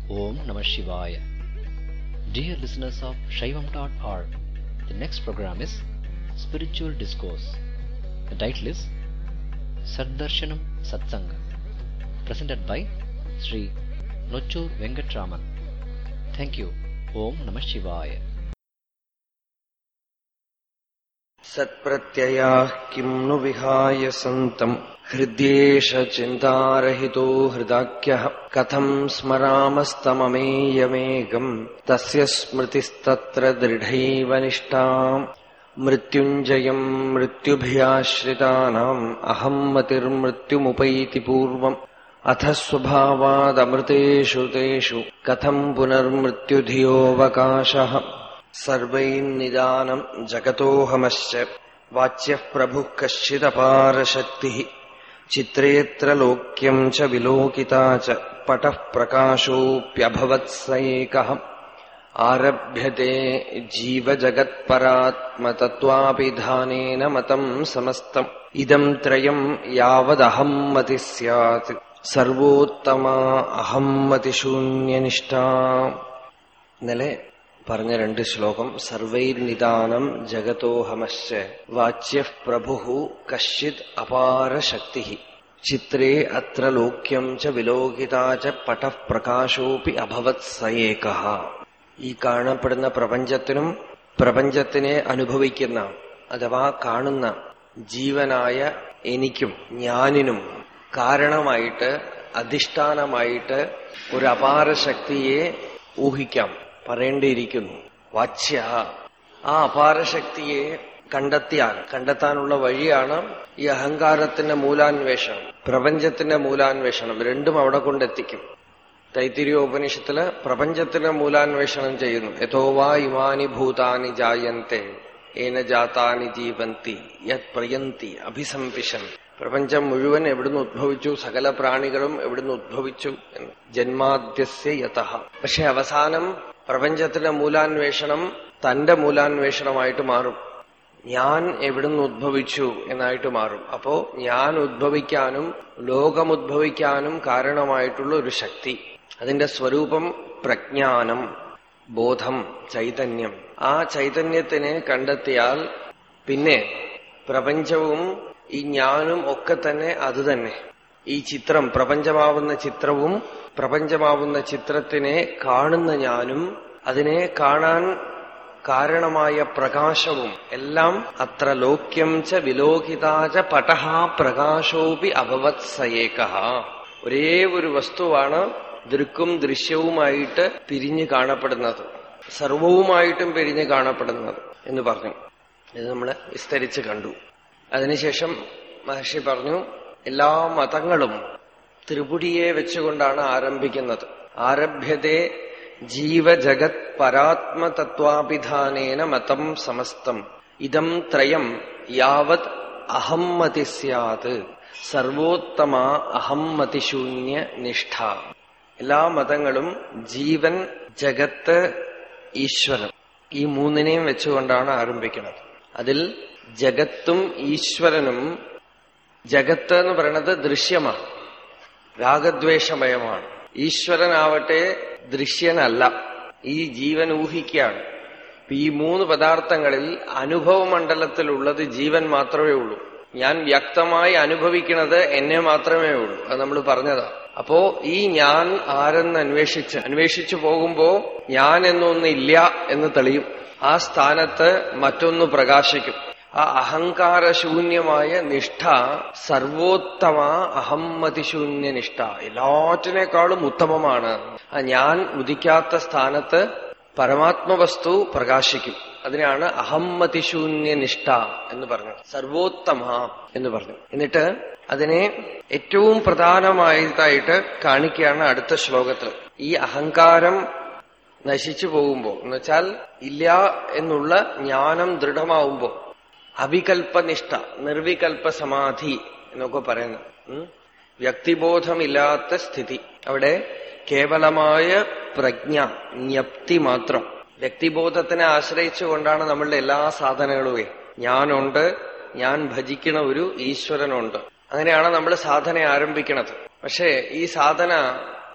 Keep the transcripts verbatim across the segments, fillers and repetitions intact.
Om Namah Shivaya. Dear listeners of Shaivam dot org, the next program is Spiritual Discourse. The title is Saddarshanam Satsanga, presented by Sri Nochur Venkatraman. Thank you. Om Namah Shivaya. Satpratyayah kim nu vihaya santam hridyesha chintarahito hridakyah katham smaramastamameyamegam tasya smritistatra dridhaiva nishtam mrityunjayam mrityubhyashritanam aham matirmrityumupaiti purvam athasvabhavad amriteshu teshu katham punarmrityudhiyovakashah സർവൈർനിദാനം ജഗതോഹമശ്ച വാച്യഃ പ്രഭുഃ കശ്ചിദപാരശക്തിഃ ചിത്രേത്ര ലോക്യം ച വിലോകിതാ ച പടഃ പ്രകാശോപ്യഭവത്സ ഏകഃ ആരഭ്യത്തെ ജീവജഗത്പരാത്മതത്വാഭിധാനേന മതം സമസ്തം ഇദം ത്രയം യാവദഹം മതി സ്യാത് സർവോത്തമാ അഹം മതിശൂന്യനിഷ്ഠാ. ഇന്നലെ പറഞ്ഞ രണ്ട് ശ്ലോകം സർവൈർനിദാനം ജഗതോഹമശ്ച വാച്യഃ പ്രഭുഃ കശ്ചിത് അപാരശക്തിഃ ചിത്രേ അത്ര ലോക്യം ച വിലോകിതാ ച പടഃ പ്രകാശോപി അഭവത് സ ഏകഃ. ഈ കാണപ്പെടുന്ന പ്രപഞ്ചത്തിനും പ്രപഞ്ചത്തിനെ അനുഭവിക്കുന്ന അഥവാ കാണുന്ന ജീവനായ എനിക്കും ഞാനിനും കാരണമായിട്ട് അധിഷ്ഠാനമായിട്ട് ഒരു അപാരശക്തിയെ ഊഹിക്കാം, പറയേണ്ടിയിരിക്കുന്നു. വാച്യ, ആ അപാരശക്തിയെ കണ്ടെത്തിയാൽ കണ്ടെത്താനുള്ള വഴിയാണ് ഈ അഹങ്കാരത്തിന്റെ മൂലാന്വേഷണം, പ്രപഞ്ചത്തിന്റെ മൂലാന്വേഷണം. രണ്ടും അവിടെ കൊണ്ടെത്തിക്കും. തൈത്തിരീയോപനിഷത്തില് പ്രപഞ്ചത്തിന്റെ മൂലാന്വേഷണം ചെയ്യുന്നു. യഥോവാ ഇമാനി ഭൂതാനി ജായന്തെ ഏന ജാതാനി ജീവന്തി യത് പ്രയന്തി അഭിസംപിശൻ. പ്രപഞ്ചം മുഴുവൻ എവിടുന്ന് ഉദ്ഭവിച്ചു, സകല പ്രാണികളും എവിടുന്ന് ഉദ്ഭവിച്ചു എന്ന്. ജന്മാദ്യസ്യ യതഃ. പക്ഷെ അവസാനം പ്രപഞ്ചത്തിന്റെ മൂലാന്വേഷണം തന്റെ മൂലാന്വേഷണമായിട്ട് മാറും. ഞാൻ എവിടുന്ന് ഉദ്ഭവിച്ചു എന്നായിട്ട് മാറും. അപ്പോ ഞാൻ ഉദ്ഭവിക്കാനും ലോകമുദ്ഭവിക്കാനും കാരണമായിട്ടുള്ള ഒരു ശക്തി, അതിന്റെ സ്വരൂപം പ്രജ്ഞാനം, ബോധം, ചൈതന്യം. ആ ചൈതന്യത്തിനെ കണ്ടെത്തിയാൽ പിന്നെ പ്രപഞ്ചവും ഈ ഞാനും ഒക്കെ തന്നെ അത് തന്നെ. ഈ ചിത്രം, പ്രപഞ്ചമാവുന്ന ചിത്രവും പ്രപഞ്ചമാവുന്ന ചിത്രത്തിനെ കാണുന്ന ഞാനും അതിനെ കാണാൻ കാരണമായ പ്രകാശവും എല്ലാം അത്ര ലോക്യം ച വിലോകിതാച പടഃ പ്രകാശോപി അഭവത് സ ഏകഃ. ഒരേ ഒരു വസ്തുവാണ് ദൃക്കും ദൃശ്യവുമായിട്ട് പിരിഞ്ഞു കാണപ്പെടുന്നത്, സർവവുമായിട്ടും പിരിഞ്ഞു കാണപ്പെടുന്നത് എന്ന് പറഞ്ഞു. ഇത് നമ്മൾ വിസ്തരിച്ച് കണ്ടു. അതിനുശേഷം മഹർഷി പറഞ്ഞു, എല്ലാ മതങ്ങളും ത്രിപുടിയെ വെച്ചുകൊണ്ടാണ് ആരംഭിക്കുന്നത്. ആരഭ്യതേ ജീവജഗത് പരാത്മതത്വാഭിധാനേന മതം സമസ്തം ഇദം ത്രയം യാവത് അഹം മതി സ്യാത് സർവോത്തമ അഹം മതിശൂന്യ നിഷ്ഠ. എല്ലാ മതങ്ങളും ജീവൻ, ജഗത്ത്, ഈശ്വരൻ, ഈ മൂന്നിനെയും വെച്ചുകൊണ്ടാണ് ആരംഭിക്കുന്നത്. അതിൽ ജഗത്തും ഈശ്വരനും, ജഗത്ത് എന്ന് പറയുന്നത് ദൃശ്യമാണ്, രാഗദ്വേഷമയമാണ്. ഈശ്വരനാവട്ടെ ദൃശ്യനല്ല, ഈ ജീവൻ ഊഹിക്കുകയാണ്. ഈ മൂന്ന് പദാർത്ഥങ്ങളിൽ അനുഭവമണ്ഡലത്തിലുള്ളത് ജീവൻ മാത്രമേ ഉള്ളൂ. ഞാൻ വ്യക്തമായി അനുഭവിക്കുന്നത് എന്നെ മാത്രമേ ഉള്ളൂ. അത് നമ്മൾ പറഞ്ഞതാ. അപ്പോ ഈ ഞാൻ ആരെന്ന് അന്വേഷിച്ച് അന്വേഷിച്ചു പോകുമ്പോ ഞാൻ എന്നൊന്നില്ല എന്ന് തെളിയും. ആ സ്ഥാനത്ത് മറ്റൊന്ന് പ്രകാശിക്കും. ആ അഹങ്കാരശൂന്യമായ നിഷ്ഠ സർവോത്തമ അഹമ്മതിശൂന്യ നിഷ്ഠ, എല്ലാറ്റിനേക്കാളും ഉത്തമമാണ്. ആ ഞാൻ ഉദിക്കാത്ത സ്ഥാനത്ത് പരമാത്മവസ്തു പ്രകാശിക്കും. അതിനാണ് അഹമ്മതിശൂന്യ നിഷ്ഠ എന്ന് പറഞ്ഞത്, സർവോത്തമ എന്ന് പറഞ്ഞു. എന്നിട്ട് അതിനെ ഏറ്റവും പ്രധാനമായതായിട്ട് കാണിക്കുകയാണ് അടുത്ത ശ്ലോകത്തിൽ. ഈ അഹങ്കാരം നശിച്ചു പോകുമ്പോ, എന്നുവെച്ചാൽ ഇല്ല എന്നുള്ള ജ്ഞാനം ദൃഢമാവുമ്പോ, അവികൽപ്പനിഷ്ഠ, നിർവികൽപ്പ സമാധി എന്നൊക്കെ പറയുന്നത്, വ്യക്തിബോധമില്ലാത്ത സ്ഥിതി. അവിടെ കേവലമായ പ്രജ്ഞ, ജ്ഞപ്തി മാത്രം. വ്യക്തിബോധത്തിനെ ആശ്രയിച്ചുകൊണ്ടാണ് നമ്മളുടെ എല്ലാ സാധനങ്ങളുമേ. ഞാനുണ്ട്, ഞാൻ ഭജിക്കണ ഒരു ഈശ്വരനുണ്ട്. അങ്ങനെയാണ് നമ്മൾ സാധന ആരംഭിക്കണത്. പക്ഷേ ഈ സാധന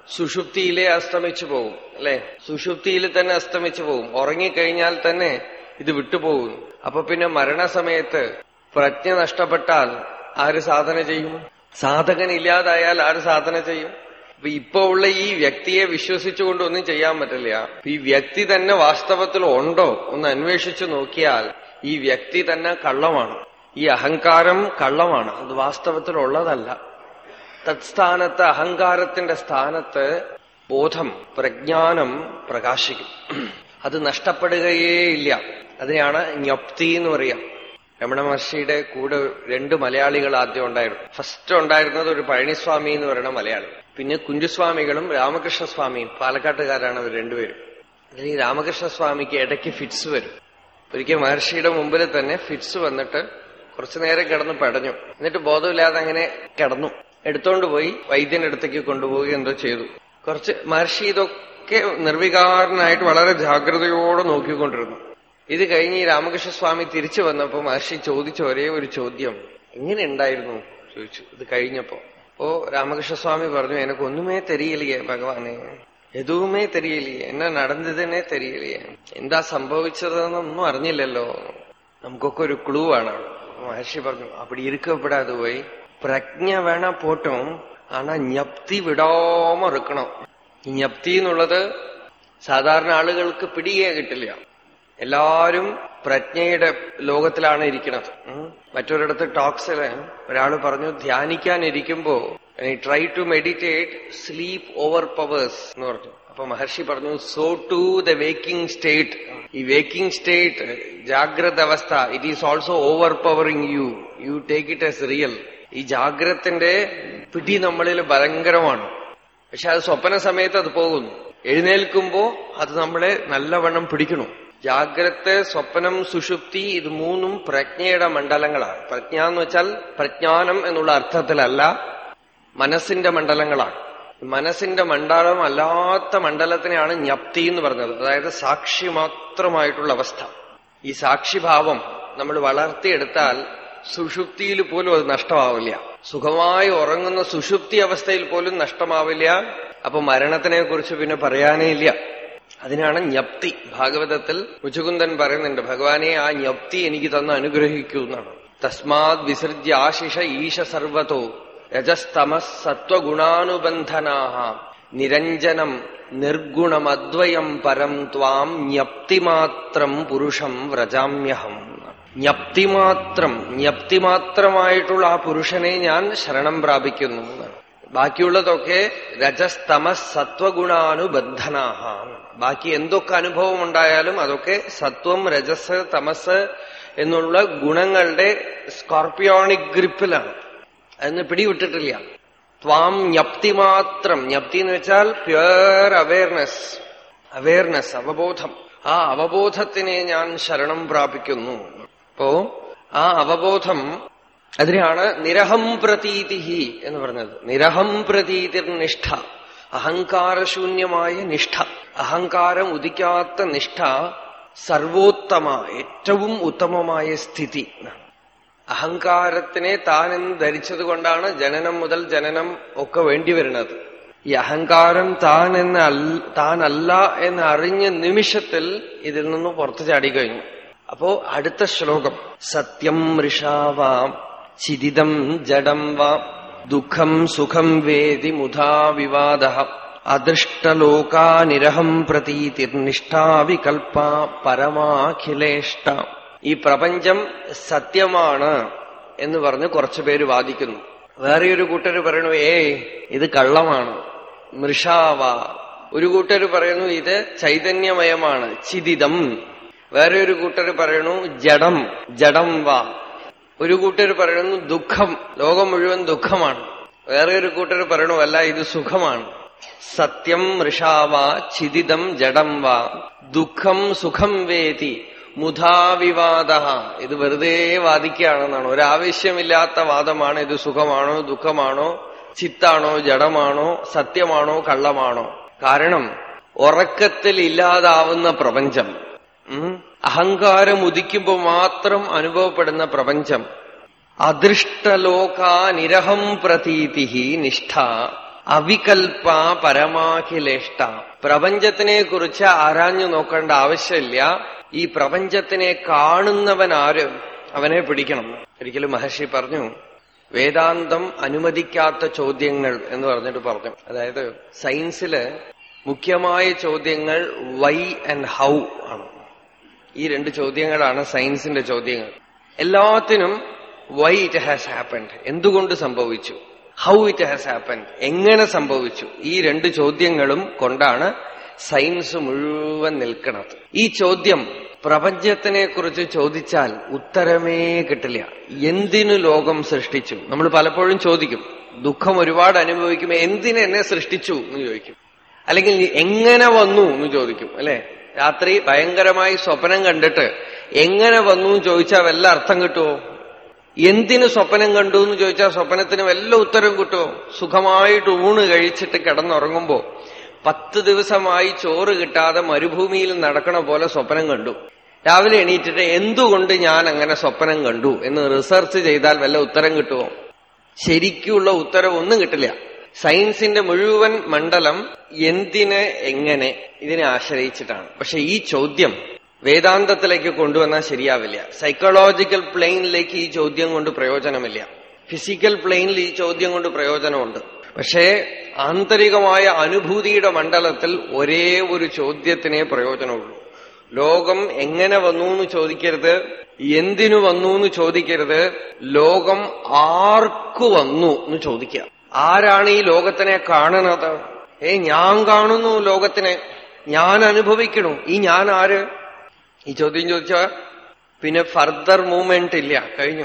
സുഷുപ്തിയിലെ അസ്തമിച്ചു പോകും അല്ലെ? സുഷുപ്തിയിൽ തന്നെ അസ്തമിച്ചു പോകും. ഉറങ്ങിക്കഴിഞ്ഞാൽ തന്നെ ഇത് വിട്ടുപോകും. അപ്പൊ പിന്നെ മരണസമയത്ത് പ്രജ്ഞ നഷ്ടപ്പെട്ടാൽ ആര് സാധന ചെയ്യും? സാധകൻ ഇല്ലാതായാൽ ആര് സാധന ചെയ്യും? അപ്പൊ ഇപ്പൊ ഉള്ള ഈ വ്യക്തിയെ വിശ്വസിച്ചുകൊണ്ട് ഒന്നും ചെയ്യാൻ പറ്റില്ല. ഈ വ്യക്തി തന്നെ വാസ്തവത്തിൽ ഉണ്ടോ ഒന്ന് അന്വേഷിച്ചു നോക്കിയാൽ ഈ വ്യക്തി തന്നെ കള്ളമാണ്. ഈ അഹങ്കാരം കള്ളമാണ്, അത് വാസ്തവത്തിൽ ഉള്ളതല്ല. തത്സ്ഥാനത്ത്, അഹങ്കാരത്തിന്റെ സ്ഥാനത്ത് ബോധം, പ്രജ്ഞാനം പ്രകാശിക്കും. അത് നഷ്ടപ്പെടുകയേ ഇല്ല. അതിനെയാണ് ജ്ഞപ്തി എന്ന് പറയാം. രമണ മഹർഷിയുടെ കൂടെ രണ്ട് മലയാളികൾ ആദ്യം ഉണ്ടായിരുന്നു. ഫസ്റ്റ് ഉണ്ടായിരുന്നത് ഒരു പഴനിസ്വാമി എന്ന് പറയുന്ന മലയാളി, പിന്നെ കുഞ്ചുസ്വാമികളും രാമകൃഷ്ണസ്വാമിയും. പാലക്കാട്ടുകാരാണ് അവർ രണ്ടുപേരും. അതിൽ ഈ രാമകൃഷ്ണസ്വാമിക്ക് ഇടയ്ക്ക് ഫിറ്റ്സ് വരും. ഒരിക്കൽ മഹർഷിയുടെ മുമ്പിൽ തന്നെ ഫിറ്റ്സ് വന്നിട്ട് കുറച്ചു നേരം കിടന്ന് പടഞ്ഞു. എന്നിട്ട് ബോധമില്ലാതെ അങ്ങനെ കിടന്നു. എടുത്തോണ്ട് പോയി വൈദ്യന്റെ അടുത്തേക്ക് കൊണ്ടുപോയി എന്തോ ചെയ്തു. കുറച്ച് മഹർഷി ഇതൊക്കെ നിർവികാരനായിട്ട് വളരെ ജാഗ്രതയോടെ നോക്കിക്കൊണ്ടിരുന്നു. ഇത് കഴിഞ്ഞ് ഈ രാമകൃഷ്ണസ്വാമി തിരിച്ചു വന്നപ്പോ മഹർഷി ചോദിച്ച ഒരേ ഒരു ചോദ്യം, എങ്ങനെ ഉണ്ടായിരുന്നു ചോദിച്ചു. ഇത് കഴിഞ്ഞപ്പോ ഓ രാമകൃഷ്ണസ്വാമി പറഞ്ഞു, എനക്കൊന്നുമേ തെരിയലിയേ ഭഗവാനെ, എതുവുമേ തെരിയലിയേ, എന്നെ നടന്നതിനെ തെരിയലിയേ, എന്താ സംഭവിച്ചതെന്നൊന്നും അറിഞ്ഞില്ലല്ലോ. നമുക്കൊക്കെ ഒരു ക്ലൂ ആണ്. മഹർഷി പറഞ്ഞു, അപ്പടി ഇരിക്കപ്പെടാതെ പോയി പ്രജ്ഞ വേണ പോട്ടും ആണാ ജ്ഞപ്തി വിടാമ ഇരിക്കണം. ഈ ജ്ഞപ്തി എന്നുള്ളത് സാധാരണ ആളുകൾക്ക് പിടിയേ കിട്ടില്ല. എല്ലാരും പ്രജ്ഞയുടെ ലോകത്തിലാണ് ഇരിക്കുന്നത്. മറ്റൊരിടത്ത് ടോക്സില് ഒരാൾ പറഞ്ഞു, ധ്യാനിക്കാനിരിക്കുമ്പോ try to meditate, sleep overpowers എന്ന് പറഞ്ഞു. അപ്പൊ മഹർഷി പറഞ്ഞു, so to the waking state. ഈ വേക്കിംഗ് സ്റ്റേറ്റ്, ജാഗ്രത അവസ്ഥ, it is also overpowering you. You take it as real. ഈ ജാഗ്രത്തിന്റെ പിടി നമ്മളിൽ ഭയങ്കരമാണ്. പക്ഷെ അത് സ്വപ്ന സമയത്ത് അത് പോകുന്നു. എഴുന്നേൽക്കുമ്പോ അത് നമ്മളെ നല്ലവണ്ണം പിടിക്കണു. ജാഗ്രത, സ്വപ്നം, സുഷുപ്തി, ഇത് മൂന്നും പ്രജ്ഞയുടെ മണ്ഡലങ്ങളാണ്. പ്രജ്ഞ എന്ന് വെച്ചാൽ പ്രജ്ഞാനം എന്നുള്ള അർത്ഥത്തിലല്ല, മനസ്സിന്റെ മണ്ഡലങ്ങളാണ്. മനസ്സിന്റെ മണ്ഡലം അല്ലാത്ത മണ്ഡലത്തിനെയാണ് ജ്ഞപ്തി എന്ന് പറഞ്ഞത്. അതായത് സാക്ഷി മാത്രമായിട്ടുള്ള അവസ്ഥ. ഈ സാക്ഷിഭാവം നമ്മൾ വളർത്തിയെടുത്താൽ സുഷുപ്തിയിൽ പോലും അത് നഷ്ടമാവില്ല. സുഖമായി ഉറങ്ങുന്ന സുഷുപ്തി അവസ്ഥയിൽ പോലും നഷ്ടമാവില്ല. അപ്പൊ മരണത്തിനെ കുറിച്ച് പിന്നെ പറയാനേ ഇല്ല. അതിനാണ് ജ്ഞപ്തി. ഭാഗവതത്തിൽ മുചുകുന്ദൻ പറയുന്നുണ്ട്, ഭഗവാനെ ആ ജ്ഞപ്തി എനിക്ക് തന്ന് അനുഗ്രഹിക്കൂ എന്നാണ്. തസ്മാത് വിസൃജ്യ ആശിഷ ഈശ സർവതോ രജസ്തമസ് സത്വഗുണാനുബന്ധനാഹ നിരഞ്ജനം നിർഗുണമദ്വയം പരം ത്വാം ജ്ഞപ്തിമാത്രം പുരുഷം വ്രജാമ്യഹം. ജ്ഞപ്തിമാത്രം, ജ്ഞപ്തിമാത്രമായിട്ടുള്ള ആ പുരുഷനെ ഞാൻ ശരണം പ്രാപിക്കുന്നു. ബാക്കിയുള്ളതൊക്കെ രജസ്തമസ് സത്വഗുണാനുബന്ധനാഹ. ബാക്കി എന്തൊക്കെ അനുഭവം ഉണ്ടായാലും അതൊക്കെ സത്വം, രജസ്, തമസ് എന്നുള്ള ഗുണങ്ങളുടെ സ്കോർപ്പിയോണിക് ഗ്രിപ്പിലാണ്. അതിന് പിടിവിട്ടിട്ടില്ല. ത്വാം ജ്ഞപ്തി മാത്രം. ജ്ഞപ്തി എന്ന് വെച്ചാൽ പ്യുവർ അവയർനെസ്, അവയർനെസ്, അവബോധം. ആ അവബോധത്തിനെ ഞാൻ ശരണം പ്രാപിക്കുന്നു. അപ്പോ ആ അവബോധം, അതിനാണ് നിരഹം പ്രതീതിഹി എന്ന് പറഞ്ഞത്. നിരഹം പ്രതീതിർ നിഷ്ഠ, അഹങ്കാരശൂന്യമായ നിഷ്ഠ, അഹങ്കാരം ഉദിക്കാത്ത നിഷ്ഠ, സർവോത്തമ, ഏറ്റവും ഉത്തമമായ സ്ഥിതി. അഹങ്കാരത്തിനെ താനെന്ന് ധരിച്ചത് കൊണ്ടാണ് ജനനം മുതൽ ജനനം ഒക്കെ വേണ്ടി വരുന്നത്. ഈ അഹങ്കാരം താൻ എന്ന് താനല്ല എന്ന് അറിഞ്ഞ നിമിഷത്തിൽ ഇതിൽ നിന്ന് പുറത്തു ചാടിക്കഴിഞ്ഞു. അപ്പോ അടുത്ത ശ്ലോകം, സത്യം മൃഷാവാം ചിദിതം ജഡം വാം ദുഃഖം സുഖം വേദി മുധാ വിവാദ അദൃഷ്ടലോകാ നിരഹം പ്രതീതിർനിഷ്ഠാ വികൽപ പരമാഖിലേഷ്ട. ഈ പ്രപഞ്ചം സത്യമാണ് എന്ന് പറഞ്ഞ് കുറച്ചുപേര് വാദിക്കുന്നു. വേറെയൊരു കൂട്ടര് പറയണു, ഏയ് ഇത് കള്ളമാണ്, മൃഷാവ. ഒരു കൂട്ടര് പറയുന്നു ഇത് ചൈതന്യമയമാണ്, ചിദിതം. വേറെ ഒരു കൂട്ടര് പറയണു ജഡം, ജഡം വാ. ഒരു കൂട്ടര് പറയുന്നു ദുഃഖം, ലോകം മുഴുവൻ ദുഃഖമാണ്. വേറെ ഒരു കൂട്ടര് പറയണു അല്ല, ഇത് സുഖമാണ്. സത്യം മൃഷാവ ചിദിതം ജഡം വാ ദുഃഖം സുഖം വേതി മുധാവിവാദ. ഇത് വെറുതെ വാദിക്കുകയാണെന്നാണ്, ഒരാവശ്യമില്ലാത്ത വാദമാണ്. ഇത് സുഖമാണോ ദുഃഖമാണോ, ചിത്താണോ ജഡമാണോ, സത്യമാണോ കള്ളമാണോ? കാരണം ഉറക്കത്തിൽ ഇല്ലാതാവുന്ന പ്രപഞ്ചം, അഹങ്കാരം ഉദിക്കുമ്പോൾ മാത്രം അനുഭവപ്പെടുന്ന പ്രപഞ്ചം, അദൃഷ്ടലോക നിരഹം പ്രതീതി നിഷ്ഠ, അവികൽപ പരമാഖിലേഷ്ട. പ്രപഞ്ചത്തിനെ കുറിച്ച് ആരാഞ്ഞു നോക്കേണ്ട ആവശ്യമില്ല. ഈ പ്രപഞ്ചത്തിനെ കാണുന്നവൻ ആര്, അവനെ പിടിക്കണം. ഒരിക്കലും മഹർഷി പറഞ്ഞു, വേദാന്തം അനുവദിക്കാത്ത ചോദ്യങ്ങൾ എന്ന് പറഞ്ഞിട്ട് പറഞ്ഞു. അതായത് സയൻസില് മുഖ്യമായ ചോദ്യങ്ങൾ വൈ ആൻഡ് ഹൗ ആണ്. ഈ രണ്ട് ചോദ്യങ്ങളാണ് സയൻസിന്റെ ചോദ്യങ്ങൾ. എല്ലാത്തിനും വൈ ഇറ്റ് ഹാസ് ഹാപ്പൻഡ്, എന്തുകൊണ്ട് സംഭവിച്ചു, ഹൗ ഇറ്റ് ഹാസ് ഹാപ്പൻഡ്, എങ്ങനെ സംഭവിച്ചു. ഈ രണ്ട് ചോദ്യങ്ങളും കൊണ്ടാണ് സയൻസ് മുഴുവൻ നിൽക്കുന്നത്. ഈ ചോദ്യം പ്രപഞ്ചത്തിനെ കുറിച്ച് ചോദിച്ചാൽ ഉത്തരമേ കിട്ടില്ല. എന്തിനു ലോകം സൃഷ്ടിച്ചു? നമ്മൾ പലപ്പോഴും ചോദിക്കും, ദുഃഖം ഒരുപാട് അനുഭവിക്കുമ്പോൾ എന്തിന് എന്നെ സൃഷ്ടിച്ചു എന്ന് ചോദിക്കും. അല്ലെങ്കിൽ എങ്ങനെ വന്നു എന്ന് ചോദിക്കും. അല്ലെ, രാത്രി ഭയങ്കരമായി സ്വപ്നം കണ്ടിട്ട് എങ്ങനെ വന്നു എന്ന് ചോദിച്ചാൽ വല്ല അർത്ഥം കിട്ടുമോ? എന്തിനു സ്വപ്നം കണ്ടു എന്ന് ചോദിച്ചാൽ സ്വപ്നത്തിന് വല്ല ഉത്തരം കിട്ടുമോ? സുഖമായിട്ട് ഊണ് കഴിച്ചിട്ട് കിടന്നുറങ്ങുമ്പോ പത്ത് ദിവസമായി ചോറ് കിട്ടാതെ മരുഭൂമിയിൽ നടക്കണ പോലെ സ്വപ്നം കണ്ടു. രാവിലെ എണീറ്റിട്ട് എന്തുകൊണ്ട് ഞാൻ അങ്ങനെ സ്വപ്നം കണ്ടു എന്ന് റിസർച്ച് ചെയ്താൽ വല്ല ഉത്തരം കിട്ടുമോ? ശരിക്കുള്ള ഉത്തരം ഒന്നും കിട്ടില്ല. സയൻസിന്റെ മുഴുവൻ മണ്ഡലം എന്തിന്, എങ്ങനെ, ഇതിനെ ആശ്രയിച്ചിട്ടാണ്. പക്ഷെ ഈ ചോദ്യം വേദാന്തത്തിലേക്ക് കൊണ്ടുവന്നാൽ ശരിയാവില്ല. സൈക്കോളജിക്കൽ പ്ലെയിനിലേക്ക് ഈ ചോദ്യം കൊണ്ട് പ്രയോജനമില്ല. ഫിസിക്കൽ പ്ലെയിനിൽ ഈ ചോദ്യം കൊണ്ട് പ്രയോജനമുണ്ട്. പക്ഷേ ആന്തരികമായ അനുഭൂതിയുടെ മണ്ഡലത്തിൽ ഒരേ ഒരു ചോദ്യത്തിനേ പ്രയോജനമുള്ളൂ. ലോകം എങ്ങനെ വന്നു എന്ന് ചോദിക്കരുത്, എന്തിനു വന്നു എന്ന് ചോദിക്കരുത്, ലോകം ആർക്കു വന്നു എന്ന് ചോദിക്കുക. ആരാണ് ഈ ലോകത്തിനെ കാണുന്നത്? ഏ ഞാൻ കാണുന്നു ലോകത്തിനെ, ഞാൻ അനുഭവിക്കണു. ഈ ഞാൻ ആര്? ഈ ചോദ്യം ചോദിച്ചാ പിന്നെ ഫർദർ മൂവ്മെന്റ് ഇല്ല, കഴിഞ്ഞു.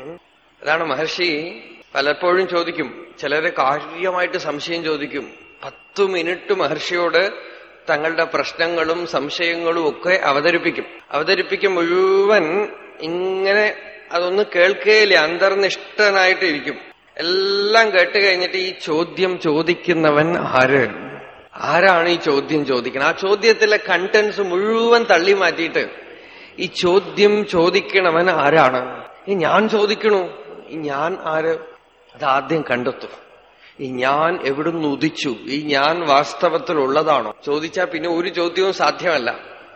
അതാണ് മഹർഷി പലപ്പോഴും ചോദിക്കും. ചിലരെ കാര്യമായിട്ട് സംശയം ചോദിക്കും. പത്തു മിനിറ്റ് മഹർഷിയോട് തങ്ങളുടെ പ്രശ്നങ്ങളും സംശയങ്ങളും ഒക്കെ അവതരിപ്പിക്കും. അവതരിപ്പിക്കും മുഴുവൻ ഇങ്ങനെ അതൊന്നും കേൾക്കുകയില്ല, അന്തർനിഷ്ഠനായിട്ടിരിക്കും. എല്ലാം കേട്ട് കഴിഞ്ഞിട്ട് ഈ ചോദ്യം ചോദിക്കുന്നവൻ ആര്, ആരാണ് ഈ ചോദ്യം ചോദിക്കണം? ആ ചോദ്യത്തിലെ കണ്ടന്റ്സ് മുഴുവൻ തള്ളി മാറ്റിയിട്ട് ഈ ചോദ്യം ചോദിക്കണവൻ ആരാണ്? ഈ ഞാൻ ചോദിക്കണു, ഈ ഞാൻ ആര്? അതാദ്യം കണ്ടെത്തും. ഈ ഞാൻ എവിടുന്ന് ഉദിച്ചു? ഈ ഞാൻ വാസ്തവത്തിലുള്ളതാണോ? ചോദിച്ചാൽ പിന്നെ ഒരു ചോദ്യവും സാധ്യമല്ല.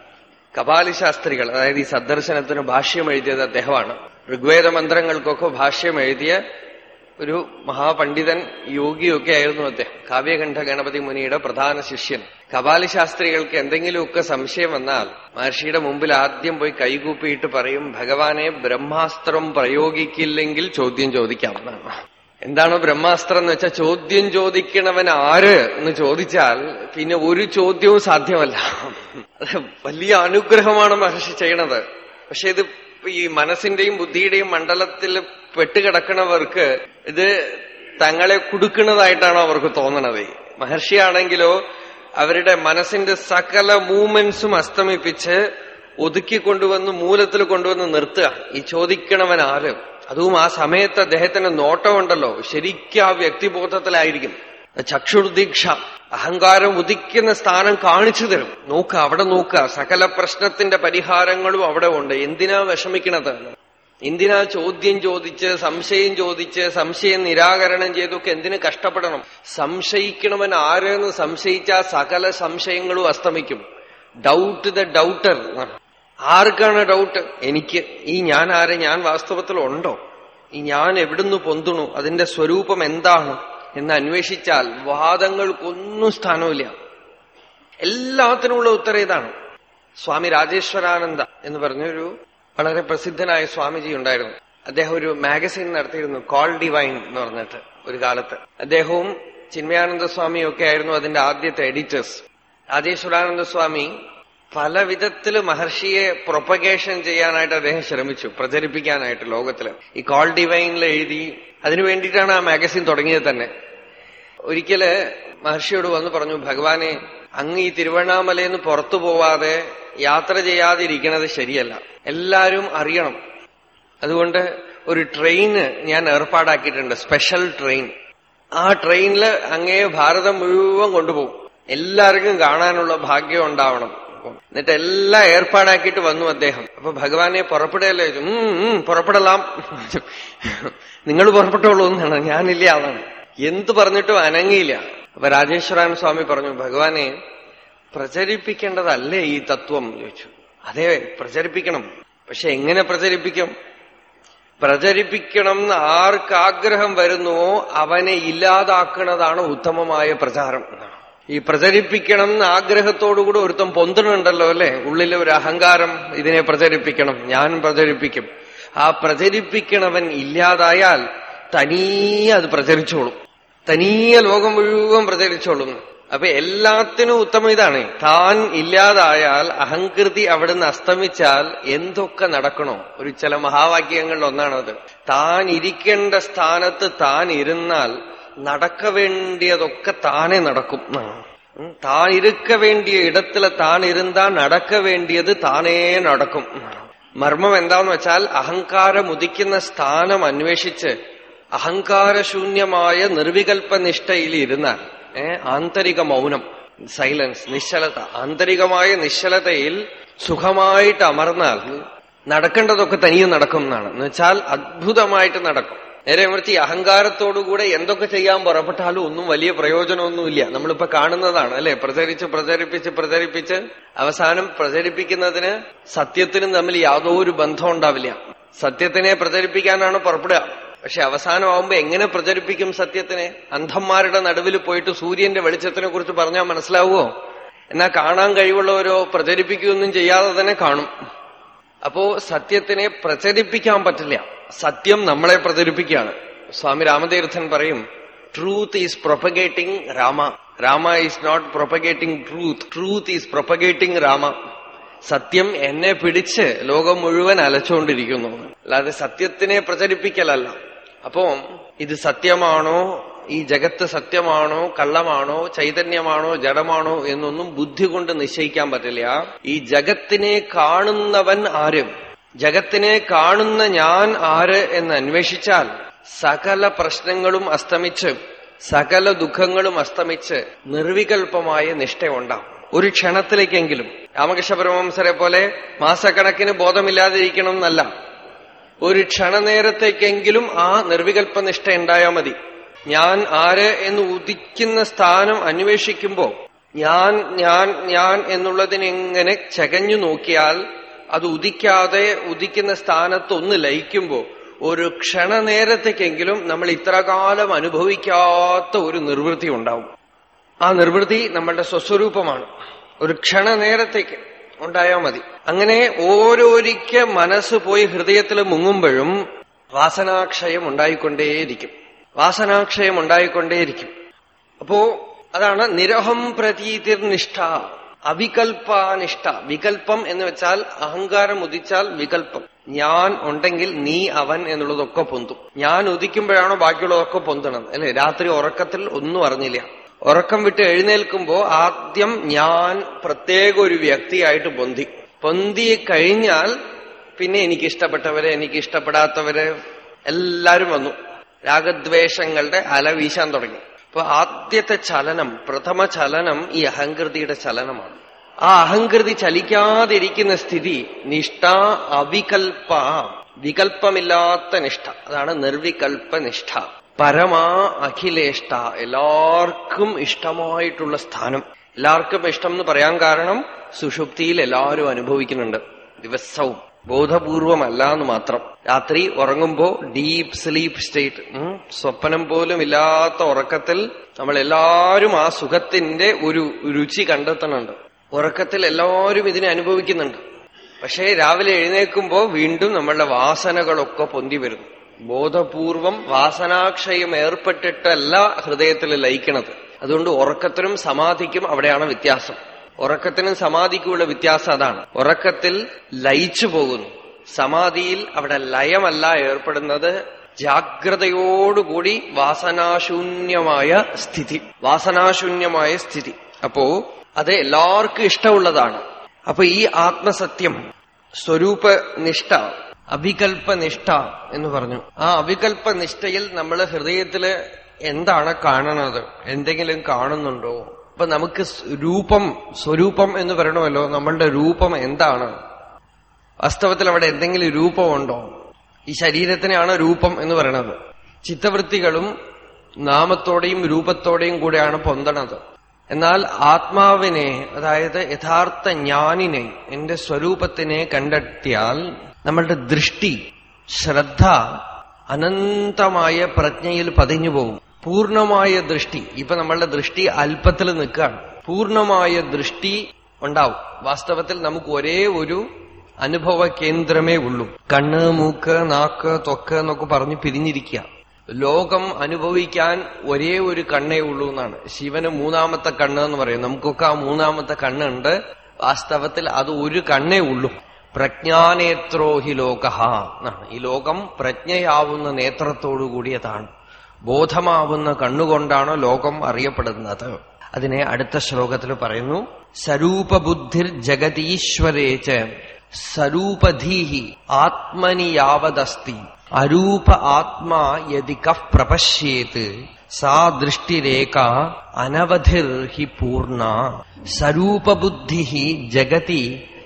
കപാലി ശാസ്ത്രികൾ, അതായത് ഈ സദ്ദർശനത്തിന് ഭാഷ്യം എഴുതിയത് അദ്ദേഹമാണ്. ഋഗ്വേദ മന്ത്രങ്ങൾക്കൊക്കെ ഭാഷ്യം എഴുതിയ ഒരു മഹാപണ്ഡിതൻ, യോഗിയൊക്കെ ആയിരുന്നു അദ്ദേഹം. കാവ്യകണ്ഠ ഗണപതി മുനിയുടെ പ്രധാന ശിഷ്യൻ. കപാലി ശാസ്ത്രികൾക്ക് എന്തെങ്കിലുമൊക്കെ സംശയം വന്നാൽ മഹർഷിയുടെ മുമ്പിൽ ആദ്യം പോയി കൈകൂപ്പിയിട്ട് പറയും, ഭഗവാനെ ബ്രഹ്മാസ്ത്രം പ്രയോഗിക്കില്ലെങ്കിൽ ചോദ്യം ചോദിക്കാമെന്നാണ്. എന്താണ് ബ്രഹ്മാസ്ത്രം എന്ന് വെച്ചാൽ, ചോദ്യം ചോദിക്കണവൻ ആര് എന്ന് ചോദിച്ചാൽ പിന്നെ ഒരു ചോദ്യവും സാധ്യമല്ല. വലിയ അനുഗ്രഹമാണ് മഹർഷി ചെയ്യണത്. പക്ഷെ ഇത് ഈ മനസ്സിന്റെയും ബുദ്ധിയുടെയും മണ്ഡലത്തിൽ പെട്ടുകിടക്കണവർക്ക് ഇത് തങ്ങളെ കുടുക്കുന്നതായിട്ടാണോ അവർക്ക് തോന്നണത്. മഹർഷിയാണെങ്കിലോ അവരുടെ മനസ്സിന്റെ സകല മൂവ്മെന്റ്സും അസ്തമിപ്പിച്ച് ഒതുക്കിക്കൊണ്ടുവന്ന് മൂലത്തിൽ കൊണ്ടുവന്ന് നിർത്തുക. ഈ ചോദിക്കണവൻ ആര്? അതും ആ സമയത്ത് അദ്ദേഹത്തിന്റെ നോട്ടമുണ്ടല്ലോ ശരിക്കും ആ വ്യക്തിബോധത്തിലായിരിക്കും. ചക്ഷുർദീക്ഷ, അഹങ്കാരം ഉദിക്കുന്ന സ്ഥാനം കാണിച്ചു തരും. നോക്കുക, അവിടെ നോക്കുക, സകല പ്രശ്നത്തിന്റെ പരിഹാരങ്ങളും അവിടെ ഉണ്ട്. എന്തിനാ വിഷമിക്കണത്? എന്തിനാ ചോദ്യം ചോദിച്ച് സംശയം ചോദിച്ച് സംശയം നിരാകരണം ചെയ്തൊക്കെ എന്തിനു കഷ്ടപ്പെടണം? സംശയിക്കണവൻ ആരെന്ന് സംശയിച്ചാൽ സകല സംശയങ്ങളും അസ്തമിക്കും. Doubt the doubter. ആർക്കാണ് ഡൗട്ട്? എനിക്ക്. ഈ ഞാൻ ആരെ? ഞാൻ വാസ്തവത്തിൽ ഉണ്ടോ? ഈ ഞാൻ എവിടുന്ന് പൊന്തുണു? അതിന്റെ സ്വരൂപം എന്താണ് എന്ന് അന്വേഷിച്ചാൽ വാദങ്ങൾക്കൊന്നും സ്ഥാനമില്ല. എല്ലാത്തിനുമുള്ള ഉത്തരം ഇതാണ്. സ്വാമി രാജേശ്വരാനന്ദ എന്ന് പറഞ്ഞൊരു വളരെ പ്രസിദ്ധനായ സ്വാമിജി ഉണ്ടായിരുന്നു. അദ്ദേഹം ഒരു മാഗസിൻ നടത്തിയിരുന്നു, കോൾ ഡിവൈൻ എന്ന് പറഞ്ഞിട്ട് ഒരു കാലത്ത്. അദ്ദേഹവും ചിന്മയാനന്ദ സ്വാമിയും ഒക്കെ ആയിരുന്നു അതിന്റെ ആദ്യത്തെ എഡിറ്റേഴ്സ്. രാജേശ്വരാനന്ദ സ്വാമി പല വിധത്തില് മഹർഷിയെ പ്രൊപ്പഗേഷൻ ചെയ്യാനായിട്ട് അദ്ദേഹം ശ്രമിച്ചു, പ്രചരിപ്പിക്കാനായിട്ട് ലോകത്തില്. ഈ കോൾ ഡിവൈനിൽ എഴുതി. അതിനു വേണ്ടിയിട്ടാണ് ആ മാഗസിൻ തുടങ്ങിയത് തന്നെ. ഒരിക്കല് മഹർഷിയോട് വന്ന് പറഞ്ഞു, ഭഗവാനെ, അങ്ങ് ഈ തിരുവണ്ണാമലയിൽ പുറത്തു പോവാതെ യാത്ര ചെയ്യാതിരിക്കണത് ശരിയല്ല, എല്ലാരും അറിയണം. അതുകൊണ്ട് ഒരു ട്രെയിന് ഞാൻ ഏർപ്പാടാക്കിയിട്ടുണ്ട്, സ്പെഷ്യൽ ട്രെയിൻ. ആ ട്രെയിനില് അങ്ങേ ഭാരതം മുഴുവൻ കൊണ്ടുപോകും, എല്ലാവർക്കും കാണാനുള്ള ഭാഗ്യം ഉണ്ടാവണം. എന്നിട്ട് എല്ലാം ഏർപ്പാടാക്കിയിട്ട് വന്നു അദ്ദേഹം. അപ്പൊ ഭഗവാനെ പുറപ്പെടുകയല്ലേ? ഉം പുറപ്പെടലാം, നിങ്ങൾ പുറപ്പെട്ടോളൂ എന്നാണ്. ഞാനില്ല, അതാണ്. എന്തു പറഞ്ഞിട്ടും അനങ്ങിയില്ല. അപ്പൊ രാജേശ്വരാനന്ദ സ്വാമി പറഞ്ഞു, ഭഗവാനെ പ്രചരിപ്പിക്കേണ്ടതല്ലേ ഈ തത്വം ചോദിച്ചു. അതെ, പ്രചരിപ്പിക്കണം. പക്ഷെ എങ്ങനെ പ്രചരിപ്പിക്കും? പ്രചരിപ്പിക്കണം എന്ന് ആർക്കാഗ്രഹം വരുന്നുവോ അവനെ ഇല്ലാതാക്കുന്നതാണ് ഉത്തമമായ പ്രചാരം. ഈ പ്രചരിപ്പിക്കണം എന്ന് ആഗ്രഹത്തോടുകൂടി ഒരുത്തം പൊന്തണുണ്ടല്ലോ അല്ലെ, ഉള്ളിലെ ഒരു അഹങ്കാരം, ഇതിനെ പ്രചരിപ്പിക്കണം, ഞാൻ പ്രചരിപ്പിക്കും. ആ പ്രചരിപ്പിക്കണവൻ ഇല്ലാതായാൽ തനിയെ അത് പ്രചരിച്ചോളും, തനിയെ ലോകം മുഴുവൻ പ്രചരിച്ചോളും. അപ്പൊ എല്ലാത്തിനും ഉത്തമം ഇതാണ്. താൻ ഇല്ലാതായാൽ, അഹങ്കൃതി അവിടുന്ന് അസ്തമിച്ചാൽ എന്തൊക്കെ നടക്കണോ? ഒരു ചില മഹാവാക്യങ്ങളിൽ ഒന്നാണത്. താൻ ഇരിക്കേണ്ട സ്ഥാനത്ത് താൻ ഇരുന്നാൽ നടക്ക വേണ്ടിയതൊക്കെ താനെ നടക്കും. താൻ ഇരുക്ക വേണ്ടിയ ഇടത്തില് താൻ ഇരുന്നാ നടക്ക വേണ്ടിയത് താനേ നടക്കും. മർമ്മം എന്താന്ന് വെച്ചാൽ അഹങ്കാരം ഉദിക്കുന്ന സ്ഥാനം അന്വേഷിച്ച് അഹങ്കാരശൂന്യമായ നിർവികൽപ്പനിഷ്ഠയിൽ ഇരുന്നാൽ, ഏ ആന്തരിക മൗനം, സൈലൻസ്, നിശ്ചലത, ആന്തരികമായ നിശ്ചലതയിൽ സുഖമായിട്ട് അമർന്നാൽ നടക്കേണ്ടതൊക്കെ തനിയെ നടക്കും എന്നാണ്. എന്നുവെച്ചാൽ അദ്ഭുതമായിട്ട് നടക്കും. നേരെ മറിച്ച് ഈ അഹങ്കാരത്തോടുകൂടെ എന്തൊക്കെ ചെയ്യാൻ പുറപ്പെട്ടാലും ഒന്നും വലിയ പ്രയോജനമൊന്നുമില്ല. നമ്മളിപ്പോ കാണുന്നതാണ് അല്ലെ, പ്രചരിച്ച് പ്രചരിപ്പിച്ച് പ്രചരിപ്പിച്ച് അവസാനം പ്രചരിപ്പിക്കുന്നതിന് സത്യത്തിനും തമ്മിൽ യാതൊരു ബന്ധം ഉണ്ടാവില്ല. സത്യത്തിനെ പ്രചരിപ്പിക്കാനാണ് പുറപ്പെടുക. പക്ഷെ അവസാനമാകുമ്പോ എങ്ങനെ പ്രചരിപ്പിക്കും സത്യത്തിനെ? അന്ധന്മാരുടെ നടുവിൽ പോയിട്ട് സൂര്യന്റെ വെളിച്ചത്തിനെ കുറിച്ച് പറഞ്ഞാൽ മനസ്സിലാവുമോ? എന്നാ കാണാൻ കഴിവുള്ളവരോ പ്രചരിപ്പിക്കുകയൊന്നും ചെയ്യാതെ തന്നെ കാണും. അപ്പോ സത്യത്തിനെ പ്രചരിപ്പിക്കാൻ പറ്റില്ല. സത്യം നമ്മളെ പ്രചരിപ്പിക്കുകയാണ്. സ്വാമി രാമതീർത്ഥൻ പറയും, truth is propagating Rama, Rama is not propagating truth, truth is propagating Rama. സത്യം എന്നെ പിടിച്ച് ലോകം മുഴുവൻ അലച്ചുകൊണ്ടിരിക്കുന്നു, അല്ലാതെ സത്യത്തിനെ പ്രചരിപ്പിക്കലല്ല. അപ്പോ ഇത് സത്യമാണോ, ഈ ജഗത്ത് സത്യമാണോ കള്ളമാണോ ചൈതന്യമാണോ ജഡമാണോ എന്നൊന്നും ബുദ്ധി കൊണ്ട് നിശ്ചയിക്കാൻ പറ്റില്ല. ഈ ജഗത്തിനെ കാണുന്നവൻ ആര്, ജഗത്തിനെ കാണുന്ന ഞാൻ ആര് എന്ന് അന്വേഷിച്ചാൽ സകല പ്രശ്നങ്ങളും അസ്തമിച്ച് സകല ദുഃഖങ്ങളും അസ്തമിച്ച് നിർവികൽപമായ നിഷ്ഠയുണ്ടാവും. ഒരു ക്ഷണത്തിലേക്കെങ്കിലും. രാമകൃഷ്ണ പരമഹംസരെ പോലെ മാസക്കണക്കിന് ബോധമില്ലാതിരിക്കണം എന്നല്ല, ഒരു ക്ഷണനേരത്തേക്കെങ്കിലും ആ നിർവികൽപ്പ നിഷ്ഠ ഉണ്ടായാൽ മതി. ഞാൻ ആര് എന്ന് ഉദിക്കുന്ന സ്ഥാനം അന്വേഷിക്കുമ്പോ ഞാൻ ഞാൻ ഞാൻ എന്നുള്ളതിനെങ്ങനെ ചകഞ്ഞു നോക്കിയാൽ അത് ഉദിക്കാതെ ഉദിക്കുന്ന സ്ഥാനത്ത് ഒന്ന് ലയിക്കുമ്പോ ഒരു ക്ഷണനേരത്തേക്കെങ്കിലും നമ്മൾ ഇത്രകാലം അനുഭവിക്കാത്ത ഒരു നിർവൃത്തി ഉണ്ടാവും. ആ നിർവൃത്തി നമ്മളുടെ സ്വസ്വരൂപമാണ്. ഒരു ക്ഷണനേരത്തേക്ക് ഉണ്ടായാൽ മതി. അങ്ങനെ ഓരോരിക്ക മനസ്സ് പോയി ഹൃദയത്തിൽ മുങ്ങുമ്പോഴും വാസനാക്ഷയം ഉണ്ടായിക്കൊണ്ടേയിരിക്കും, വാസനാക്ഷയം ഉണ്ടായിക്കൊണ്ടേയിരിക്കും. അപ്പോ അതാണ് നിരഹം പ്രതീതിർനിഷ്ഠ, അവികൽപാനിഷ്ഠ. വികൽപ്പം എന്ന് വെച്ചാൽ അഹങ്കാരം ഉദിച്ചാൽ വികൽപ്പം. ഞാൻ ഉണ്ടെങ്കിൽ നീ അവൻ എന്നുള്ളതൊക്കെ പൊന്തും. ഞാൻ ഉദിക്കുമ്പോഴാണോ ബാക്കിയുള്ളതൊക്കെ പൊന്തണം അല്ലെ. രാത്രി ഉറക്കത്തിൽ ഒന്നും അറിഞ്ഞില്ല, ഉറക്കം വിട്ട് എഴുന്നേൽക്കുമ്പോ ആദ്യം ഞാൻ പ്രത്യേക ഒരു വ്യക്തിയായിട്ട് പൊന്തി പൊന്തി കഴിഞ്ഞാൽ പിന്നെ എനിക്കിഷ്ടപ്പെട്ടവരെ എനിക്കിഷ്ടപ്പെടാത്തവരെ എല്ലാരും വന്നു. രാഗദ്വേഷങ്ങളുടെ അല വീശാൻ തുടങ്ങി. അപ്പൊ ആദ്യത്തെ ചലനം, പ്രഥമ ചലനം ഈ അഹങ്കൃതിയുടെ ചലനമാണ്. ആ അഹങ്കൃതി ചലിക്കാതിരിക്കുന്ന സ്ഥിതി നിഷ്ഠ അവികൽപ, വികൽപ്പമില്ലാത്ത നിഷ്ഠ, അതാണ് നിർവികൽപ്പ നിഷ്ഠ. പരമാ അഖിലേഷ്ട, എല്ലാവർക്കും ഇഷ്ടമായിട്ടുള്ള സ്ഥാനം. എല്ലാവർക്കും ഇഷ്ടം എന്ന് പറയാൻ കാരണം സുഷുപ്തിയിൽ എല്ലാവരും അനുഭവിക്കുന്നുണ്ട് ദിവസവും, ബോധപൂർവമല്ല എന്ന് മാത്രം. രാത്രി ഉറങ്ങുമ്പോ ഡീപ് സ്ലീപ്പ് സ്റ്റേറ്റ്, സ്വപ്നം പോലും ഇല്ലാത്ത ഉറക്കത്തിൽ നമ്മൾ എല്ലാവരും ആ സുഖത്തിന്റെ ഒരു രുചി കണ്ടെത്തുന്നുണ്ട്. ഉറക്കത്തിൽ എല്ലാവരും ഇതിനെ അനുഭവിക്കുന്നുണ്ട്. പക്ഷേ രാവിലെ എഴുന്നേൽക്കുമ്പോ വീണ്ടും നമ്മളുടെ വാസനകളൊക്കെ പൊന്തി വരുന്നു. ബോധപൂർവം വാസനാക്ഷയം ഏർപ്പെട്ടിട്ടല്ല ഹൃദയത്തിൽ ലയിക്കണത്. അതുകൊണ്ട് ഉറക്കത്തിനും സമാധിക്കും അവിടെയാണ് വ്യത്യാസം. ഉറക്കത്തിനും സമാധിക്കുമുള്ള വ്യത്യാസം അതാണ്. ഉറക്കത്തിൽ ലയിച്ചു പോകുന്നു, സമാധിയിൽ അവിടെ ലയമല്ല ഏർപ്പെടുന്നത്, ജാഗ്രതയോടുകൂടി വാസനാശൂന്യമായ സ്ഥിതി, വാസനാശൂന്യമായ സ്ഥിതി. അപ്പോ അത് എല്ലാവർക്കും ഇഷ്ടമുള്ളതാണ്. അപ്പൊ ഈ ആത്മസത്യം, സ്വരൂപനിഷ്ഠ, അവികൽപ്പനിഷ്ഠ എന്ന് പറഞ്ഞു. ആ അവികൽപ്പനിഷ്ഠയിൽ നമ്മൾ ഹൃദയത്തില് എന്താണ് കാണുന്നത്, എന്തെങ്കിലും കാണുന്നുണ്ടോ? അപ്പൊ നമുക്ക് രൂപം, സ്വരൂപം എന്ന് പറയണമല്ലോ. നമ്മളുടെ രൂപം എന്താണ്? വാസ്തവത്തിൽ അവിടെ എന്തെങ്കിലും രൂപമുണ്ടോ? ഈ ശരീരത്തിനെയാണ് രൂപം എന്ന് പറയണത്. ചിത്തവൃത്തികളും നാമത്തോടെയും രൂപത്തോടെയും കൂടെയാണ് പൊന്തണത്. എന്നാൽ ആത്മാവിനെ, അതായത് യഥാർത്ഥ ജ്ഞാനിനെ, എന്റെ സ്വരൂപത്തിനെ കണ്ടെത്തിയാൽ നമ്മളുടെ ദൃഷ്ടി, ശ്രദ്ധ അനന്തമായ പ്രജ്ഞയിൽ പതിഞ്ഞു പോകും. പൂർണ്ണമായ ദൃഷ്ടി. ഇപ്പൊ നമ്മളുടെ ദൃഷ്ടി അല്പത്തിൽ നിൽക്കുകയാണ്. പൂർണ്ണമായ ദൃഷ്ടി ഉണ്ടാവും. വാസ്തവത്തിൽ നമുക്ക് ഒരേ ഒരു അനുഭവ കേന്ദ്രമേ ഉള്ളൂ. കണ്ണ്, മൂക്ക്, നാക്ക്, ത്വക്ക് എന്നൊക്കെ പറഞ്ഞ് പിരിഞ്ഞിരിക്കുക. ലോകം അനുഭവിക്കാൻ ഒരേ ഒരു കണ്ണേ ഉള്ളൂ എന്നാണ്. ശിവന് മൂന്നാമത്തെ കണ്ണ് എന്ന് പറയും. നമുക്കൊക്കെ ആ മൂന്നാമത്തെ കണ്ണുണ്ട്. വാസ്തവത്തിൽ അത് ഒരു കണ്ണേ ഉള്ളൂ. പ്രജ്ഞാനേത്രോ ഹി ലോകഃ എന്നാണ്. ഈ ലോകം പ്രജ്ഞയാവുന്ന നേത്രത്തോടു കൂടിയതാണ്. ബോധമാവുന്ന കണ്ണുകൊണ്ടാണ് ലോകം അറിയപ്പെടുന്നത്. അതിനെ അടുത്ത ശ്ലോകത്തിൽ പറയുന്നു. സ്വരൂപബുദ്ധിർ ജഗതീശ്വരേച സ്വരൂപധീഹി ആത്മനി യാവദസ്തി അരൂപ ആത്മാ യദി കഃ പ്രപശ്യേത് സാ ദൃഷ്ടിരേക അനവധിർ ഹി പൂർണ്ണ. സ്വരൂപബുദ്ധി ജഗതി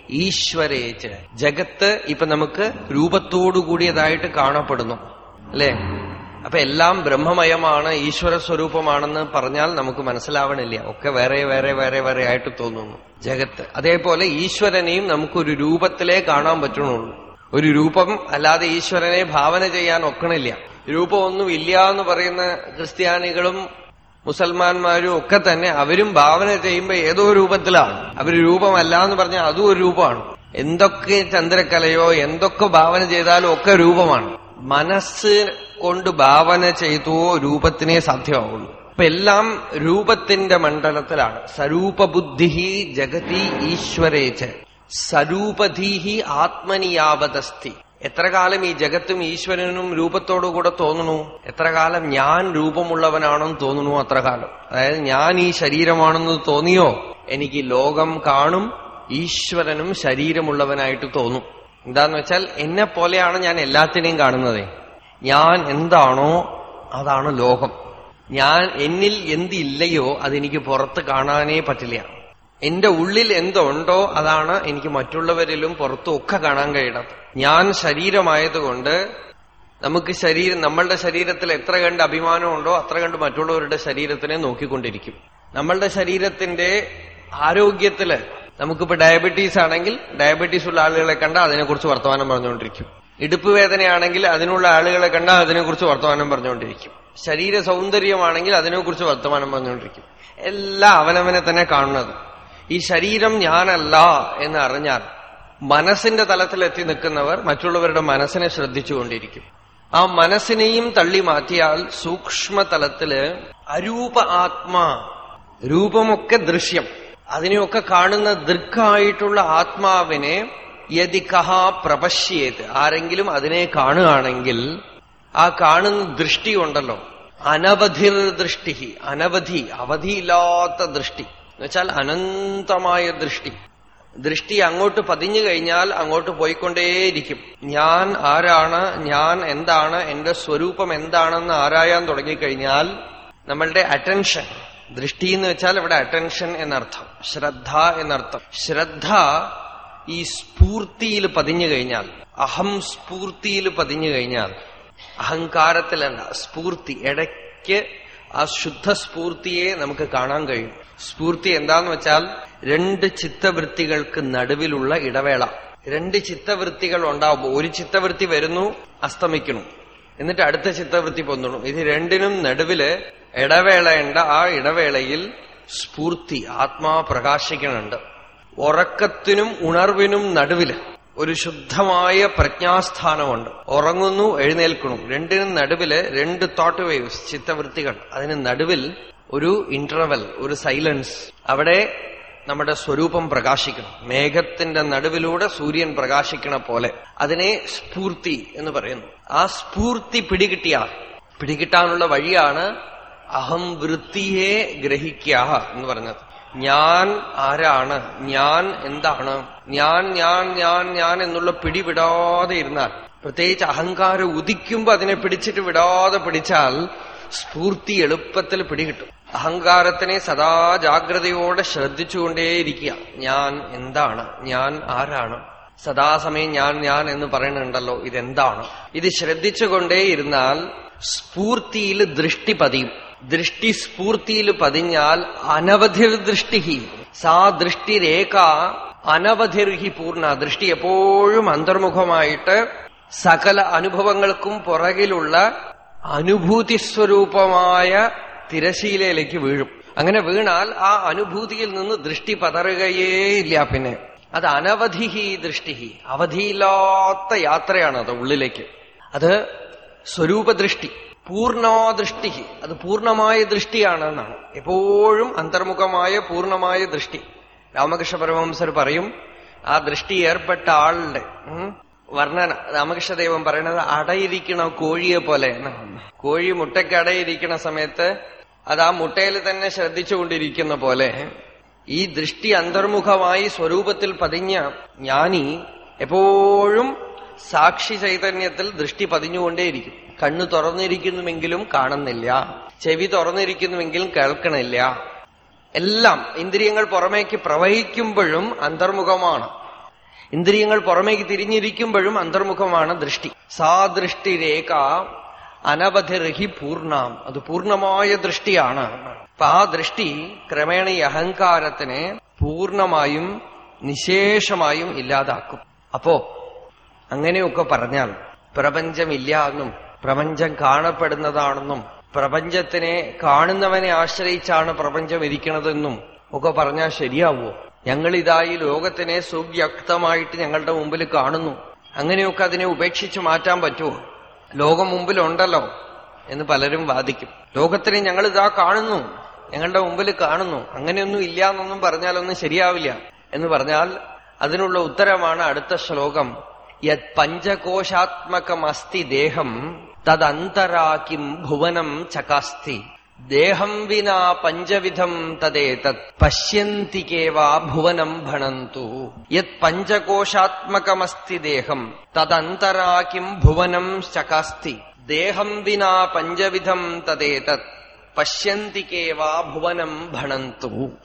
ഈശ്വരേച. ജഗത്ത് ഇപ്പൊ നമുക്ക് രൂപത്തോടുകൂടിയതായിട്ട് കാണപ്പെടുന്നു, അല്ലെ? അപ്പൊ എല്ലാം ബ്രഹ്മമയമാണ്, ഈശ്വര സ്വരൂപമാണെന്ന് പറഞ്ഞാൽ നമുക്ക് മനസ്സിലാവണില്ല. ഒക്കെ വേറെ വേറെ വേറെ വേറെ ആയിട്ട് തോന്നുന്നു ജഗത്ത്. അതേപോലെ ഈശ്വരനെയും നമുക്കൊരു രൂപത്തിലേ കാണാൻ പറ്റണുള്ളൂ. ഒരു രൂപം അല്ലാതെ ഈശ്വരനെ ഭാവന ചെയ്യാൻ ഒക്കണില്ല. രൂപമൊന്നും ഇല്ല എന്ന് പറയുന്ന ക്രിസ്ത്യാനികളും മുസൽമാന്മാരും ഒക്കെ തന്നെ അവരും ഭാവന ചെയ്യുമ്പോ ഏതോ രൂപത്തിലാണ്. അവര് രൂപമല്ല എന്ന് പറഞ്ഞാൽ അതും ഒരു രൂപമാണ്. എന്തൊക്കെ ചന്ദ്രക്കലയോ എന്തൊക്കെ ഭാവന ചെയ്താലും ഒക്കെ രൂപമാണ്. മനസ്സ് കൊണ്ട് ഭാവന ചെയ്തോ രൂപത്തിനെ സാധ്യമാവുള്ളൂ. അപ്പൊ എല്ലാം രൂപത്തിന്റെ മണ്ഡലത്തിലാണ്. സ്വരൂപബുദ്ധി ജഗതി ഈശ്വരേച്ച സ്വരൂപധീഹി ആത്മനിയാവതസ്തി. എത്ര കാലം ഈ ജഗത്തും ഈശ്വരനും രൂപത്തോടുകൂടെ തോന്നുന്നു, എത്ര കാലം ഞാൻ രൂപമുള്ളവനാണെന്ന് തോന്നുന്നു, അത്ര കാലം. അതായത് ഞാൻ ഈ ശരീരമാണെന്ന് തോന്നിയോ എനിക്ക് ലോകം കാണും, ഈശ്വരനും ശരീരമുള്ളവനായിട്ട് തോന്നും. എന്താന്ന് വെച്ചാൽ എന്നെ പോലെയാണ് ഞാൻ എല്ലാത്തിനെയും കാണുന്നത്. ഞാൻ എന്താണോ അതാണ് ലോകം. ഞാൻ എന്നിൽ എന്തില്ലയോ അതെനിക്ക് പുറത്ത് കാണാനേ പറ്റില്ല. എന്റെ ഉള്ളിൽ എന്തുണ്ടോ അതാണ് എനിക്ക് മറ്റുള്ളവരിലും പുറത്തും ഒക്കെ കാണാൻ കഴിയണം. ഞാൻ ശരീരമായതുകൊണ്ട് നമുക്ക് ശരീരം, നമ്മളുടെ ശരീരത്തിൽ എത്ര കണ്ട് അഭിമാനമുണ്ടോ അത്ര കണ്ട് മറ്റുള്ളവരുടെ ശരീരത്തിനെ നോക്കിക്കൊണ്ടിരിക്കും. നമ്മളുടെ ശരീരത്തിന്റെ ആരോഗ്യത്തില് നമുക്കിപ്പോ ഡയബറ്റീസ് ആണെങ്കിൽ ഡയബറ്റീസ് ഉള്ള ആളുകളെ കണ്ടാൽ അതിനെക്കുറിച്ച് വർത്തമാനം പറഞ്ഞുകൊണ്ടിരിക്കും. ഇടുപ്പ് വേദനയാണെങ്കിൽ അതിനുള്ള ആളുകളെ കണ്ടാൽ അതിനെക്കുറിച്ച് വർത്തമാനം പറഞ്ഞുകൊണ്ടിരിക്കും. ശരീര സൗന്ദര്യമാണെങ്കിൽ അതിനെക്കുറിച്ച് വർത്തമാനം പറഞ്ഞുകൊണ്ടിരിക്കും. എല്ലാം അവനവനെ തന്നെ കാണുന്നത്. ഈ ശരീരം ഞാനല്ല എന്ന് അറിഞ്ഞാൽ മനസ്സിന്റെ തലത്തിലെത്തി നിൽക്കുന്നവർ മറ്റുള്ളവരുടെ മനസ്സിനെ ശ്രദ്ധിച്ചുകൊണ്ടിരിക്കും. ആ മനസ്സിനെയും തള്ളി മാറ്റിയാൽ സൂക്ഷ്മതലത്തില് അരൂപ ആത്മാ, രൂപമൊക്കെ ദൃശ്യം, അതിനെയൊക്കെ കാണുന്ന ദൃക്കായിട്ടുള്ള ആത്മാവിനെ യദി കഃ പ്രപശ്യേത്, ആരെങ്കിലും അതിനെ കാണുകയാണെങ്കിൽ ആ കാണുന്ന ദൃഷ്ടി ഉണ്ടല്ലോ, അനവധിർ ദൃഷ്ടി, അനവധി അവധിയില്ലാത്ത ദൃഷ്ടി എന്നുവെച്ചാൽ അനന്തമായ ദൃഷ്ടി. ദൃഷ്ടി അങ്ങോട്ട് പതിഞ്ഞു കഴിഞ്ഞാൽ അങ്ങോട്ട് പോയിക്കൊണ്ടേയിരിക്കും. ഞാൻ ആരാണ്, ഞാൻ എന്താണ്, എന്റെ സ്വരൂപം എന്താണെന്ന് ആരായാൻ തുടങ്ങിക്കഴിഞ്ഞാൽ നമ്മളുടെ അറ്റൻഷൻ, ദൃഷ്ടി എന്ന് വെച്ചാൽ ഇവിടെ അറ്റൻഷൻ എന്നർത്ഥം, ശ്രദ്ധ എന്നർത്ഥം. ശ്രദ്ധ ഈ സ്ഫൂർത്തിയിൽ പതിഞ്ഞു കഴിഞ്ഞാൽ, അഹം സ്ഫൂർത്തിയിൽ പതിഞ്ഞു കഴിഞ്ഞാൽ, അഹങ്കാരത്തിലല്ല സ്ഫൂർത്തി, ഇടയ്ക്ക് ആ ശുദ്ധ സ്ഫൂർത്തിയെ നമുക്ക് കാണാൻ കഴിയും. സ്ഫൂർത്തി എന്താന്ന് വെച്ചാൽ രണ്ട് ചിത്തവൃത്തികൾക്ക് നടുവിലുള്ള ഇടവേള. രണ്ട് ചിത്തവൃത്തികൾ ഉണ്ടാവുമ്പോൾ ഒരു ചിത്തവൃത്തി വരുന്നു, അസ്തമിക്കുന്നു, എന്നിട്ട് അടുത്ത ചിത്തവൃത്തി പൊന്നുന്നു. ഇത് രണ്ടിനും നടുവില് ഇടവേളയുണ്ട്. ആ ഇടവേളയിൽ സ്ഫൂർത്തി, ആത്മാ പ്രകാശിക്കുന്നുണ്ട്. ഉറക്കത്തിനും ഉണർവിനും നടുവില് ഒരു ശുദ്ധമായ പ്രജ്ഞാസ്ഥാനമുണ്ട്. ഉറങ്ങുന്നു, എഴുന്നേൽക്കണം, രണ്ടിനും നടുവില് രണ്ട് തോട്ട് വേവ്സ്, ചിത്തവൃത്തികൾ. അതിന് നടുവിൽ ഒരു ഇന്റർവെൽ, ഒരു സൈലൻസ്. അവിടെ നമ്മുടെ സ്വരൂപം പ്രകാശിക്കണം. മേഘത്തിന്റെ നടുവിലൂടെ സൂര്യൻ പ്രകാശിക്കണ പോലെ അതിനെ സ്ഫൂർത്തി എന്ന് പറയുന്നു. ആ സ്ഫൂർത്തി പിടികിട്ടിയാൽ, പിടികിട്ടാനുള്ള വഴിയാണ് അഹം വൃത്തിയെ ഗ്രഹിക്കുക എന്ന് പറഞ്ഞത്. ഞാൻ ആരാണ്, ഞാൻ എന്താണ്, ഞാൻ ഞാൻ ഞാൻ ഞാൻ എന്നുള്ള പിടിവിടാതെ ഇരുന്നാൽ, പ്രത്യേകിച്ച് അഹങ്കാരം ഉദിക്കുമ്പോ അതിനെ പിടിച്ചിട്ട് വിടാതെ പിടിച്ചാൽ സ്ഫൂർത്തി എളുപ്പത്തിൽ പിടികിട്ടും. അഹങ്കാരത്തിനെ സദാ ജാഗ്രതയോടെ ശ്രദ്ധിച്ചുകൊണ്ടേയിരിക്കുക. ഞാൻ എന്താണ്, ഞാൻ ആരാണ്. സദാസമയം ഞാൻ ഞാൻ എന്ന് പറയുന്നുണ്ടല്ലോ, ഇതെന്താണ്? ഇത് ശ്രദ്ധിച്ചുകൊണ്ടേയിരുന്നാൽ സ്ഫൂർത്തിയിൽ ദൃഷ്ടി പതിയും. ദൃഷ്ടി സ്ഫൂർത്തിയിൽ പതിഞ്ഞാൽ അനവധിർ ദൃഷ്ടി. സാ ദൃഷ്ടിരേഖ അനവധിർഹി പൂർണ്ണ. ദൃഷ്ടി എപ്പോഴും അന്തർമുഖമായിട്ട് സകല അനുഭവങ്ങൾക്കും പുറകിലുള്ള അനുഭൂതി സ്വരൂപമായ തിരശീലയിലേക്ക് വീഴും. അങ്ങനെ വീണാൽ ആ അനുഭൂതിയിൽ നിന്ന് ദൃഷ്ടി പതറുകയേയില്ല. പിന്നെ അത് അനവധിഹി ദൃഷ്ടി. അവധിയില്ലാത്ത യാത്രയാണ് അത് ഉള്ളിലേക്ക്. അത് സ്വരൂപദൃഷ്ടി. പൂർണ്ണദൃഷ്ടി, അത് പൂർണ്ണമായ ദൃഷ്ടിയാണ് എന്നാണ്. എപ്പോഴും അന്തർമുഖമായ പൂർണ്ണമായ ദൃഷ്ടി. രാമകൃഷ്ണ പരമഹംസർ പറയും, ആ ദൃഷ്ടി ഏർപ്പെട്ട ആളുടെ വർണ്ണന രാമകൃഷ്ണദേവൻ പറയണത് അടയിരിക്കണ കോഴിയെ പോലെ. കോഴി മുട്ടയ്ക്ക് അടയിരിക്കണ സമയത്ത് അത് ആ മുട്ടയിൽ തന്നെ ശ്രദ്ധിച്ചുകൊണ്ടിരിക്കുന്ന പോലെ ഈ ദൃഷ്ടി അന്തർമുഖമായി സ്വരൂപത്തിൽ പതിഞ്ഞ ജ്ഞാനി എപ്പോഴും സാക്ഷി ചൈതന്യത്തിൽ ദൃഷ്ടി പതിഞ്ഞുകൊണ്ടേയിരിക്കും. കണ്ണു തുറന്നിരിക്കുന്നുവെങ്കിലും കാണുന്നില്ല, ചെവി തുറന്നിരിക്കുന്നുവെങ്കിലും കേൾക്കണില്ല. എല്ലാം ഇന്ദ്രിയങ്ങൾ പുറമേക്ക് പ്രവഹിക്കുമ്പോഴും അന്തർമുഖമാണ്. ഇന്ദ്രിയങ്ങൾ പുറമേക്ക് തിരിഞ്ഞിരിക്കുമ്പോഴും അന്തർമുഖമാണ് ദൃഷ്ടി. സാ ദൃഷ്ടിരേഖ അനവധിർഹി പൂർണ്ണാം. അത് പൂർണ്ണമായ ദൃഷ്ടിയാണ്. അപ്പൊ ആ ദൃഷ്ടി ക്രമേണ ഈ അഹങ്കാരത്തിനെ പൂർണ്ണമായും നിശേഷമായും ഇല്ലാതാക്കും. അപ്പോ അങ്ങനെയൊക്കെ പറഞ്ഞാൽ പ്രപഞ്ചമില്ല എന്നും പ്രപഞ്ചം കാണപ്പെടുന്നതാണെന്നും പ്രപഞ്ചത്തിനെ കാണുന്നവനെ ആശ്രയിച്ചാണ് പ്രപഞ്ചം ഇരിക്കണതെന്നും ഒക്കെ പറഞ്ഞാൽ ശരിയാവോ? ഞങ്ങളിതായി ലോകത്തിനെ സുവ്യക്തമായിട്ട് ഞങ്ങളുടെ മുമ്പിൽ കാണുന്നു, അങ്ങനെയൊക്കെ അതിനെ ഉപേക്ഷിച്ച് മാറ്റാൻ പറ്റുമോ? ലോകം മുമ്പിലുണ്ടല്ലോ എന്ന് പലരും വാദിക്കും. ലോകത്തിനെ ഞങ്ങളിതാ കാണുന്നു, ഞങ്ങളുടെ മുമ്പിൽ കാണുന്നു, അങ്ങനെയൊന്നും ഇല്ല എന്നൊന്നും പറഞ്ഞാലൊന്നും ശരിയാവില്ല എന്ന് പറഞ്ഞാൽ അതിനുള്ള ഉത്തരമാണ് അടുത്ത ശ്ലോകം. യത് പഞ്ചകോശാത്മകമസ്തി ദേഹം തദന്തരാ കിം ഭുവനം ചകാസ്തി ദേഹം വിനാ പഞ്ചവിധം തദേതത് പശ്യന്തി കേവാ ഭുവനം ഭണന്തു. യത് പഞ്ചകോശാത്മകമസ്തി ദേഹം തദന്തരാ കിം ഭുവനം ചകാസ്തി ദേഹം വിനാ പഞ്ചവിധം തദേതത് പശ്യന്തി കേവാ ഭുവനം ഭണന്തു.